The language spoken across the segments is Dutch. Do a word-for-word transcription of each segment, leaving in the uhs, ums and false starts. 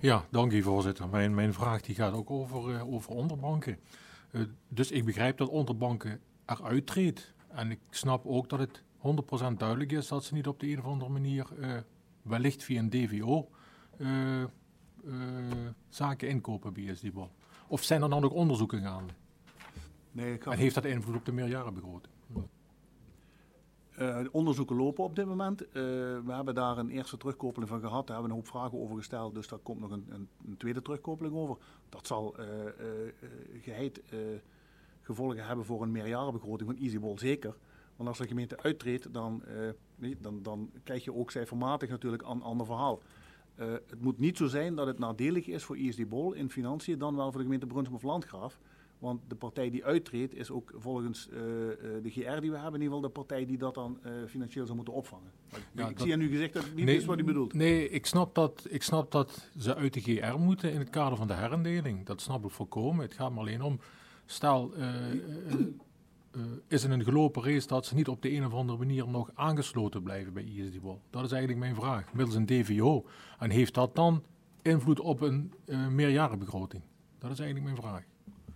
Ja, dank u voorzitter. Mijn, mijn vraag die gaat ook over, uh, over onderbanken. Uh, dus ik begrijp dat onderbanken eruit treedt. En ik snap ook dat het honderd procent duidelijk is dat ze niet op de een of andere manier, uh, wellicht via een D V O, uh, uh, zaken inkopen bij I S D Bol. Of zijn er dan ook onderzoeken gaande? Nee, en heeft dat invloed op de meerjarenbegroting? Uh, de onderzoeken lopen op dit moment. Uh, we hebben daar een eerste terugkopeling van gehad. Daar hebben we een hoop vragen over gesteld. Dus daar komt nog een, een, een tweede terugkopeling over. Dat zal uh, uh, geheid uh, gevolgen hebben voor een meerjarenbegroting van I S D Bol zeker. Want als de gemeente uittreedt, dan, uh, nee, dan, dan krijg je ook cijfermatig natuurlijk een ander verhaal. Uh, het moet niet zo zijn dat het nadelig is voor I S D Bol in financiën dan wel voor de gemeente Brunsum of Landgraaf. Want de partij die uittreedt is ook volgens uh, uh, de G R die we hebben in ieder geval de partij die dat dan uh, financieel zou moeten opvangen. Ja, ik dat, zie aan u gezegd dat het niet nee, is wat u bedoelt. Nee, ik snap, dat, ik snap dat ze uit de G R moeten in het kader van de herindeling. Dat snap ik volkomen. Het gaat me alleen om, stel, uh, uh, uh, is het een gelopen race dat ze niet op de een of andere manier nog aangesloten blijven bij I S D Bol? Dat is eigenlijk mijn vraag. Middels een D V O. En heeft dat dan invloed op een uh, meerjarenbegroting? Dat is eigenlijk mijn vraag.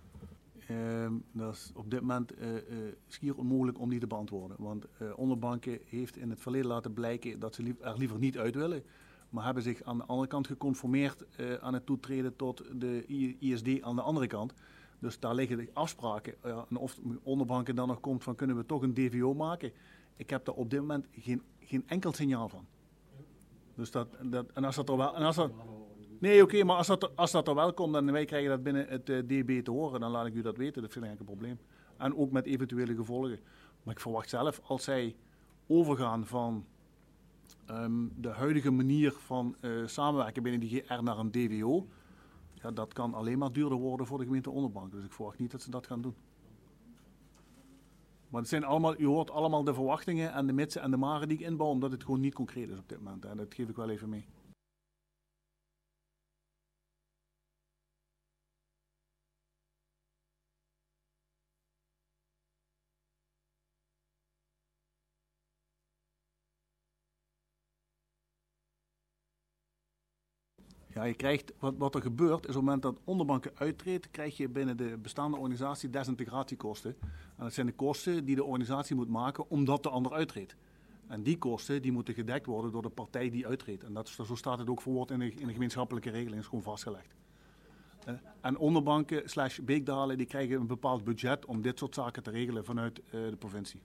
Uh, dat is op dit moment uh, uh, schier onmogelijk om die te beantwoorden. Want uh, onderbanken heeft in het verleden laten blijken dat ze lief, er liever niet uit willen. Maar hebben zich aan de andere kant geconformeerd uh, aan het toetreden tot de I S D aan de andere kant. Dus daar liggen de afspraken. Uh, en of onderbanken dan nog komt van kunnen we toch een D V O maken. Ik heb daar op dit moment geen, geen enkel signaal van. Dus dat, dat, en als dat er wel... En als dat, Nee, oké, okay, maar als dat, als dat er wel komt en wij krijgen dat binnen het uh, D B te horen, dan laat ik u dat weten. Dat vind ik eigenlijk een probleem. En ook met eventuele gevolgen. Maar ik verwacht zelf, als zij overgaan van um, de huidige manier van uh, samenwerken binnen die G R naar een D V O, ja, dat kan alleen maar duurder worden voor de gemeente Onderbank. Dus ik verwacht niet dat ze dat gaan doen. Maar het zijn allemaal, u hoort allemaal de verwachtingen en de mitsen en de maren die ik inbouw, omdat het gewoon niet concreet is op dit moment. En dat geef ik wel even mee. Ja, je krijgt, wat, wat er gebeurt, is op het moment dat onderbanken uittreedt, krijg je binnen de bestaande organisatie desintegratiekosten. En dat zijn de kosten die de organisatie moet maken omdat de ander uittreedt. En die kosten die moeten gedekt worden door de partij die uittreedt. En dat is, zo staat het ook verwoord in de, in de gemeenschappelijke regeling, is gewoon vastgelegd. Uh, en onderbanken slash beekdalen die krijgen een bepaald budget om dit soort zaken te regelen vanuit uh, de provincie.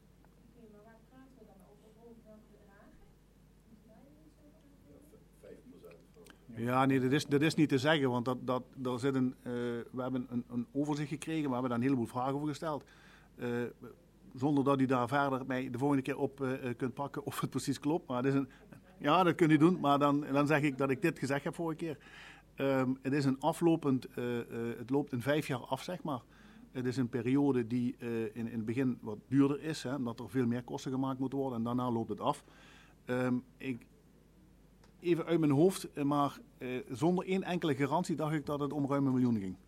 Ja, nee, dat is, dat is niet te zeggen, want dat, dat, er zit een, uh, we hebben een, een overzicht gekregen, we hebben daar een heleboel vragen over gesteld. Uh, zonder dat u daar verder mij de volgende keer op uh, kunt pakken of het precies klopt. Maar het is een, ja, dat kunt u doen, maar dan, dan zeg ik dat ik dit gezegd heb vorige keer. Um, het is een aflopend, uh, uh, het loopt in vijf jaar af, zeg maar. Het is een periode die uh, in, in het begin wat duurder is, hè, omdat er veel meer kosten gemaakt moeten worden en daarna loopt het af. Um, ik... Even uit mijn hoofd, maar uh, zonder één enkele garantie dacht ik dat het om ruim een miljoen ging.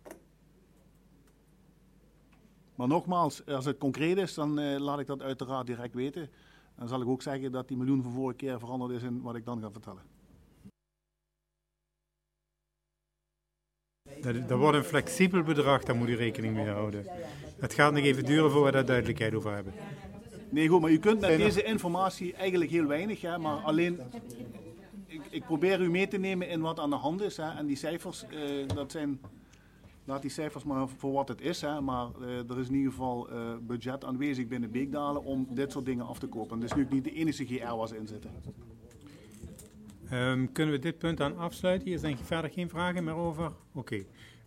Maar nogmaals, als het concreet is, dan uh, laat ik dat uiteraard direct weten. Dan zal ik ook zeggen dat die miljoen van vorige keer veranderd is in wat ik dan ga vertellen. Dat, dat wordt een flexibel bedrag, daar moet u rekening mee houden. Het gaat nog even duren voor we daar duidelijkheid over hebben. Nee, goed, maar u kunt met deze informatie eigenlijk heel weinig, hè, maar alleen... Ik, ik probeer u mee te nemen in wat aan de hand is. Hè. En die cijfers, uh, dat zijn, laat die cijfers maar voor wat het is. Hè. Maar uh, er is in ieder geval uh, budget aanwezig binnen Beekdalen om dit soort dingen af te kopen. En dat is nu niet de enige G R waar ze in zitten. Um, kunnen we dit punt dan afsluiten? Hier zijn verder geen vragen meer over? Oké. Okay.